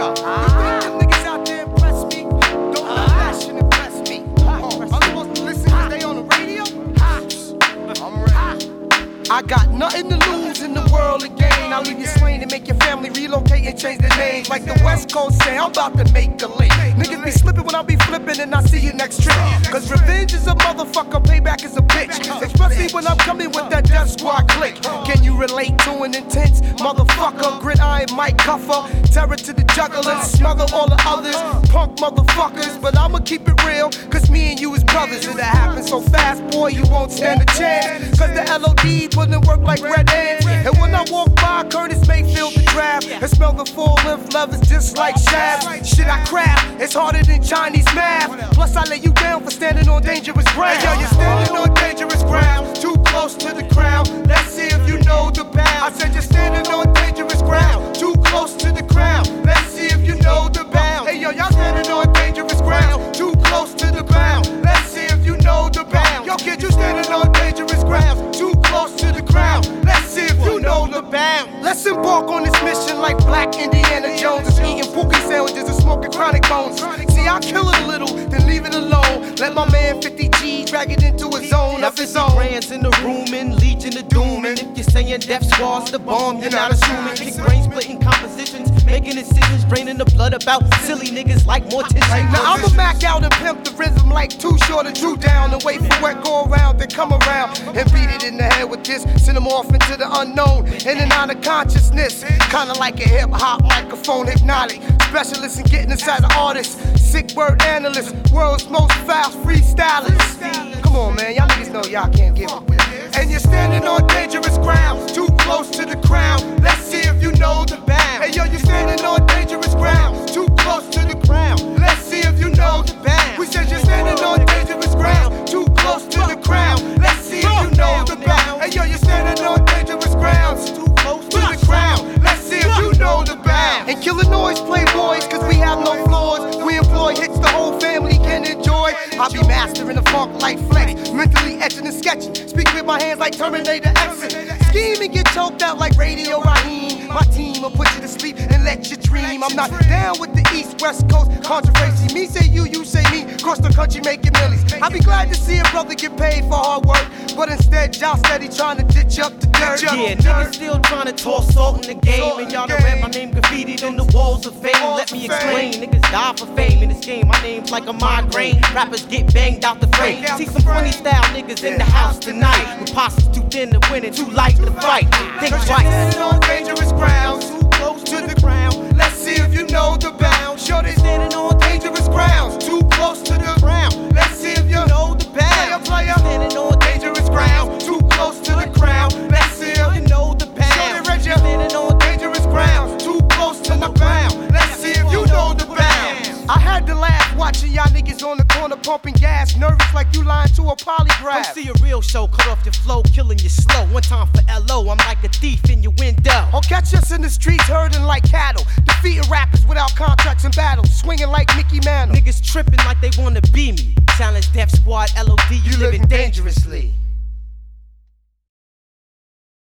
You think them niggas out there impress me? Don't let that shit impress me. I'm supposed to listen cause they on the radio? I'm ready. I got nothing to lose in the world again. I'll leave you slain and make your family relocate and change their names. Like the West Coast say, I'm about to make a link. Niggas be slipping when I be flipping and I see you next trip. Cause revenge is a motherfucker, payback is a bitch. Especially when I'm coming with that Death Squad click. Can you relate to an intense motherfucker? Gridiron Mike Cuffer, terror to the jugglers, smother all the others, punk motherfuckers. But I'ma keep it real, cause me and you is brothers. It'll happen so fast, boy, you won't stand a chance. Cause the LOD putting work like red ants. And when I walk by Curtis Mayfield the draft, and smell the full-length levers just like shafts. Shit I craft, it's harder than Chinese math. Plus I lay you down for standing on dangerous ground. Hey, yo, you're standing on dangerous ground, too close to the ground. Let's see if you know the bound. I said you're standing on dangerous ground, too close to the ground. Let's see if you know the bound. Hey yo, y'all standing on dangerous ground, too close to the ground. Let's see if you know the bound. Yo, kid, you standing on dangerous ground, too close to the ground. Let's see if you know the bound. Let's embark on this mission like Black Indiana Jones is eating pookie sandwiches and smoking chronic bones. See, I'll kill it a little, then leave it alone. Let my man 50 G drag it into a zone of his own. Brands in the room and Legion of Doom. And if you're saying Death Squad's the bomb, you're not assuming. Kick brain splitting compositions, making decisions, draining the blood about silly niggas like morticians. Now I'ma Mac out and pimp the rhythm like Too Short and Drew down and wait for what go around, then come around and beat it in the head with this. Send them off into the unknown, in and out of consciousness. Kinda like a hip hop microphone hypnotic. Specialist in getting inside the artist. Sick word analyst, world's most fast freestylers. Come on, man, y'all niggas know y'all can't give up with this. And you're standing on dangerous ground, too close to the crown. Let's see if you know the bound. Hey yo, you're standing on dangerous ground, too close to the ground. Let's see if you know the bound. We said you're standing on dangerous ground, too close to the crown. Let's see if you know the bound. Hey yo, you're standing on dangerous grounds, too close to the ground. Let's see if you know the bound. And Killer Noise playboys, cause we have no flaws. We employ hits the whole family can enjoy. I'll be mastering the funk like Flex, mentally etching and sketching. Speak with my hands like Terminator X. Scheme and get choked out like Radio Raheem. My team will put you to sleep and let you dream. I'm not down with the East-West Coast controversy. Me say you say me. Cross the country making millies. I'll be glad to see a brother get paid for hard work, but instead y'all steady trying to ditch up the dirt. Yeah, niggas still trying to toss salt in the game, and y'all done read my name graffitied on the walls of fame. Let me explain, niggas die for fame in this game. My name's like a migraine. Rappers get banged out the frame. See some funny style niggas in the house tonight, with posses too thin to win and too light to fight. Think twice. Standing on dangerous ground, too close to the ground. Let's see if you know the bound. Sure they standing on dangerous grounds, too close to the ground. Let's see if you know the bound. Player, standing on dangerous ground, too close to the ground. Let's see if you know the bound. Sure they read you standing on dangerous grounds, too close to the bound. Let's see if you know the bound. I had to laugh watching y'all niggas on the corner pumping gas, nervous like you lying to a polygraph. Come see a real show, cut off your flow, killing you slow. One time for LO, I'm like a thief in your window. Or catch us in the streets herding like cattle, defeating rappers without contracts and battles, swinging like Mickey Mantle. Niggas tripping like they wanna be me. Challenge Death Squad, LOD, you living dangerously.